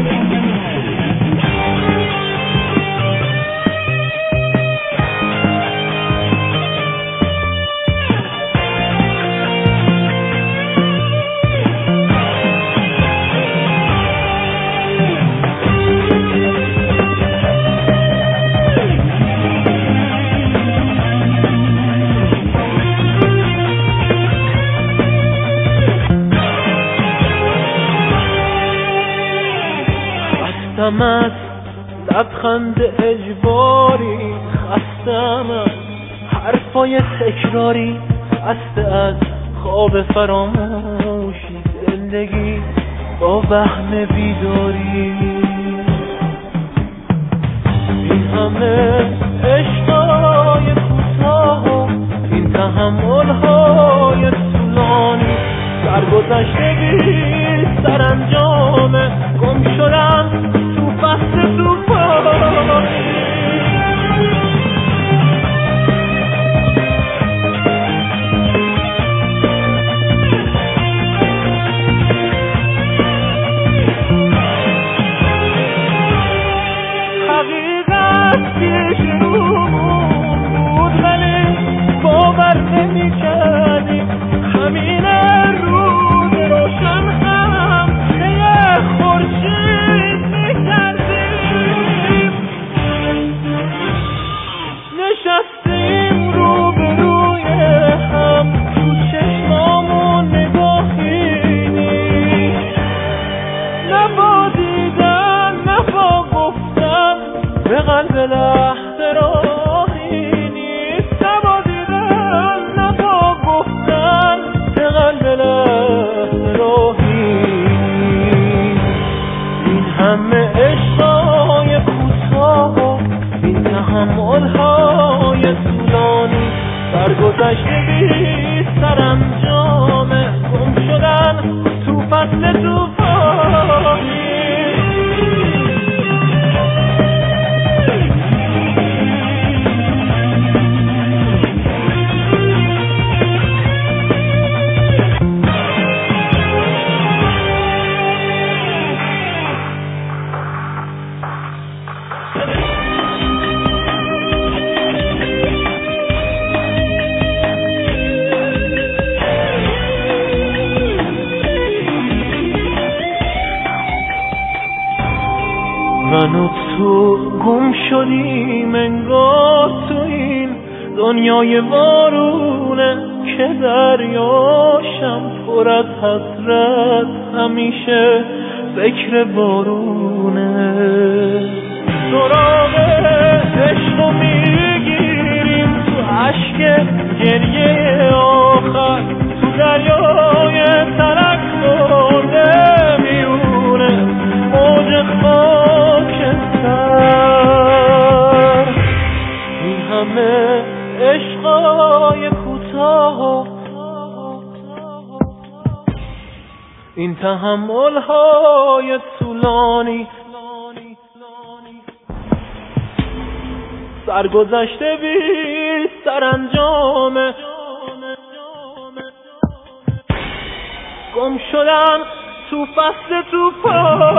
خستم از لبخند اجباری، خستم از حرفای تکراری، خسته از خواب فراموشی، زندگی با وهم بیداری. این همه عشقای کوتاه، این تحمل‌های طولانی، سرگذشته بی سرانجامه، گم شدم تو فصل طوفانی. حقیقت پیش رومون بود ولی باور نمی‌کردیم، همین روز روشن هم یه خورشید می‌کردیم. نشستیم روبروی هم، تو چشمامون نگاهی نیست، نه با دیدن نه با گفتن به قلب لحظه راهی نیست، نه با دیدن نه با گفتن به قلب لحظه راهی نیست. این همه عشقای کوتاه، این تحمل‌های طولانی، سرگذشته بی سرانجامه، گم شدن تو فصل طوفانی. من و تو گم شدیم انگار تو این دنیای وارونه، که دریاشم پر از حسرت، همیشه فکر بارونه. سراغ عشقو میگیریم تو اشک گریه آخر، تو دریای ترک برده میونه موج خاکستر. این همه عشقای کوتاه، این تحمل‌های طولانی، سرگذشته بی سرانجامه، گم شدن تو فصل طوفان.